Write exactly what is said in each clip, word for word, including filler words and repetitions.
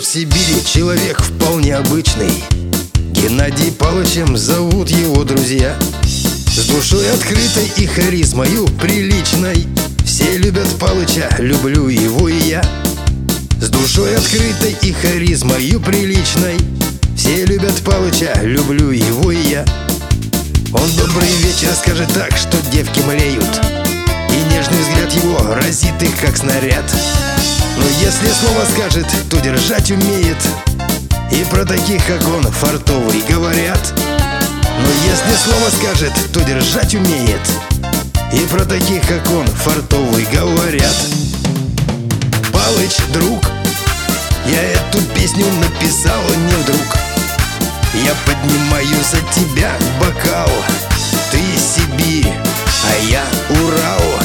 Сибири человек вполне обычный. Геннадий Палычем зовут его друзья. С душой открытой и харизмою приличной. Все любят Палыча, люблю его и я. С душой открытой и харизмою приличной. Все любят Палыча, люблю его и я. Он добрый вечер скажет так, что девки млеют, и нежный взгляд его разит их, как снаряд. Но если слово скажет, то держать умеет, и про таких, как он, фартовый говорят. Но если слово скажет, то держать умеет, и про таких, как он, фартовый говорят. Палыч, друг, я эту песню написал не вдруг. Я поднимаю за тебя бокал. Ты Сибирь, а я Урал.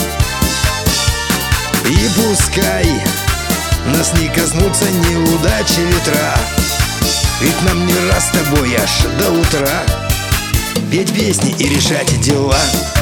И пускай нас не коснутся неудачи ветра, ведь нам не раз с тобой аж до утра петь песни и решать дела.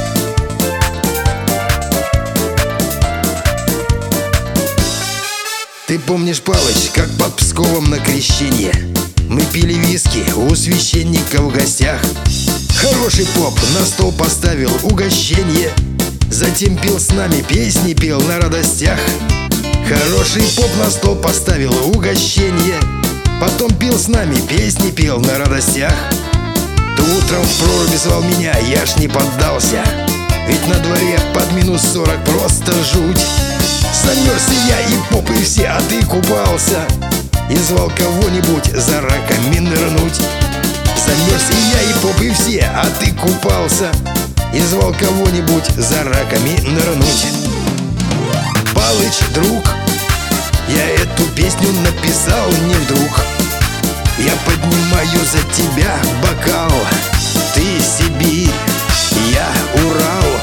Ты помнишь, Палыч, как под Псковом на крещение мы пили виски у священника в гостях? Хороший поп на стол поставил угощение, затем пил с нами песни, пел на радостях. Хороший поп на стол поставил угощение, потом пил с нами песни, пел на радостях. Ты утром в проруби звал меня, я ж не поддался, ведь на дворе под минус сорок просто жуть. Замерз и я, и поп, и все, а ты купался и звал кого-нибудь за раками нырнуть. Замерз и я, и поп, и все, а ты купался и звал кого-нибудь за раками нырнуть. Палыч, друг, я эту песню написал не вдруг. Я поднимаю за тебя бокал. Ты Сибирь, я Урал.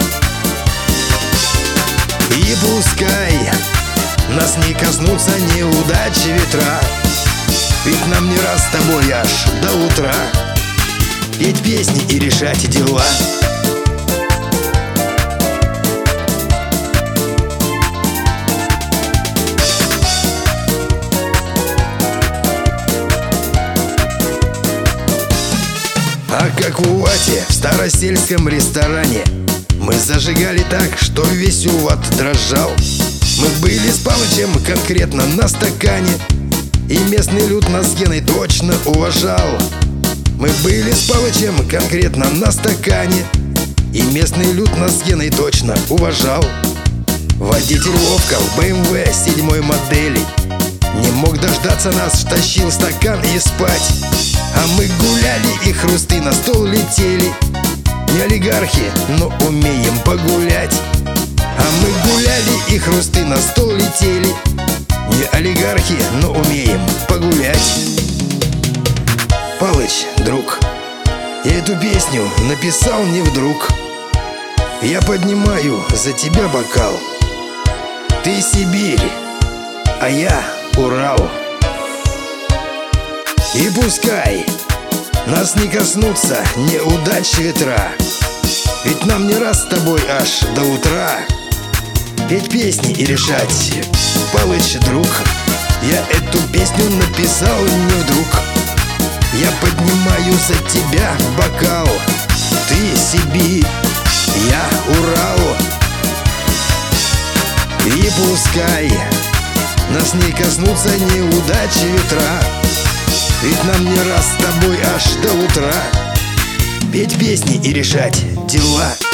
И пускай нас не коснутся неудачи ветра, ведь нам не раз с тобой аж до утра петь песни и решать дела. А как в Увате, в старосельском ресторане, мы зажигали так, что весь Уват дрожал. Мы были с Палычем конкретно на стакане, и местный люд нас с Геной точно уважал. Мы были с Палычем конкретно на стакане, и местный люд нас с Геной точно уважал. Водитель Вовка в бэ эм вэ седьмой модели не мог дождаться нас, втащил стакан и спать. А мы гуляли, и хрусты на стол летели. Не олигархи, но умеем погулять. А мы гуляли, и хрусты на стол летели. Не олигархи, но умеем погулять. Палыч, друг, я эту песню написал не вдруг. Я поднимаю за тебя бокал. Ты Сибирь, а я Урал. И пускай нас не коснутся неудачи ветра, ведь нам не раз с тобой аж до утра петь песни и решать. Палыч, друг, я эту песню написал не вдруг. Я поднимаю за тебя бокал. Ты Сибирь, я Урал. И пускай нас не коснутся неудачи ветра, ведь нам не раз с тобой аж до утра петь песни и решать дела.